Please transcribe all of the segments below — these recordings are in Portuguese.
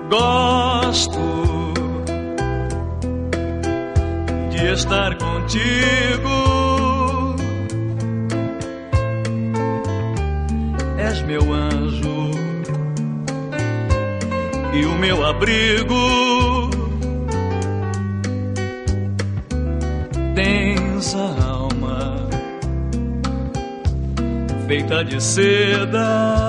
Gosto de estar contigo. És meu anjo e o meu abrigo. Tens a alma feita de seda.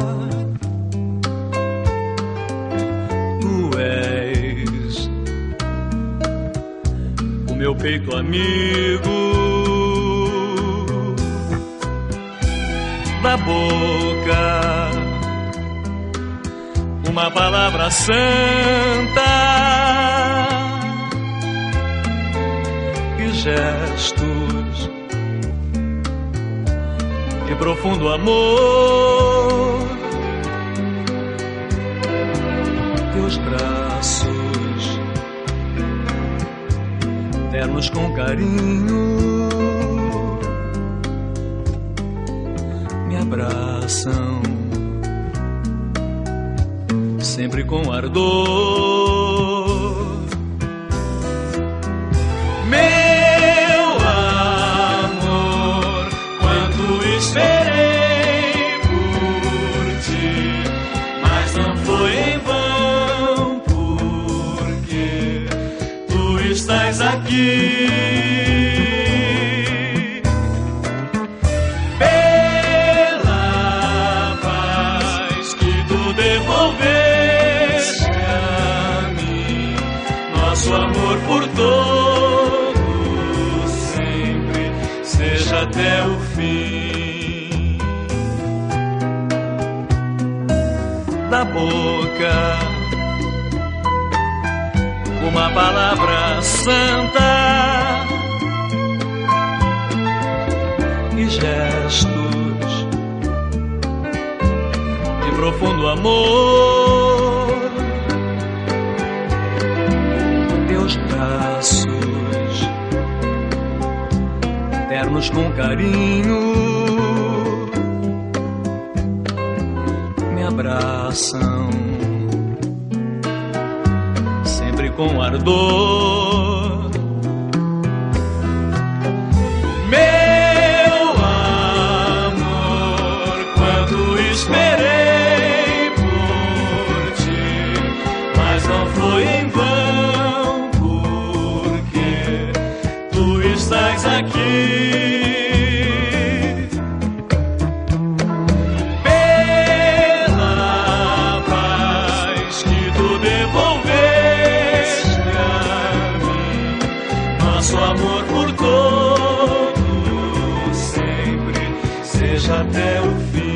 Meu peito amigo, da boca uma palavra santa e gestos de profundo amor. Teus braços ternos com carinho me abraçam sempre com ardor. Meu amor, quanto esperei por ti, mas não foi em vão, porque tu estás aqui. Pela paz que tu devolveste a mim, nosso amor por todos sempre seja até o fim. Da boca uma palavra santa e gestos de profundo amor. Teus braços ternos com carinho me abraçam com ardor. Meu amor, quando esperei por ti, mas não foi em vão, porque tu estás aqui. Pela paz que tu devolveste, nosso amor por todos sempre seja até o fim.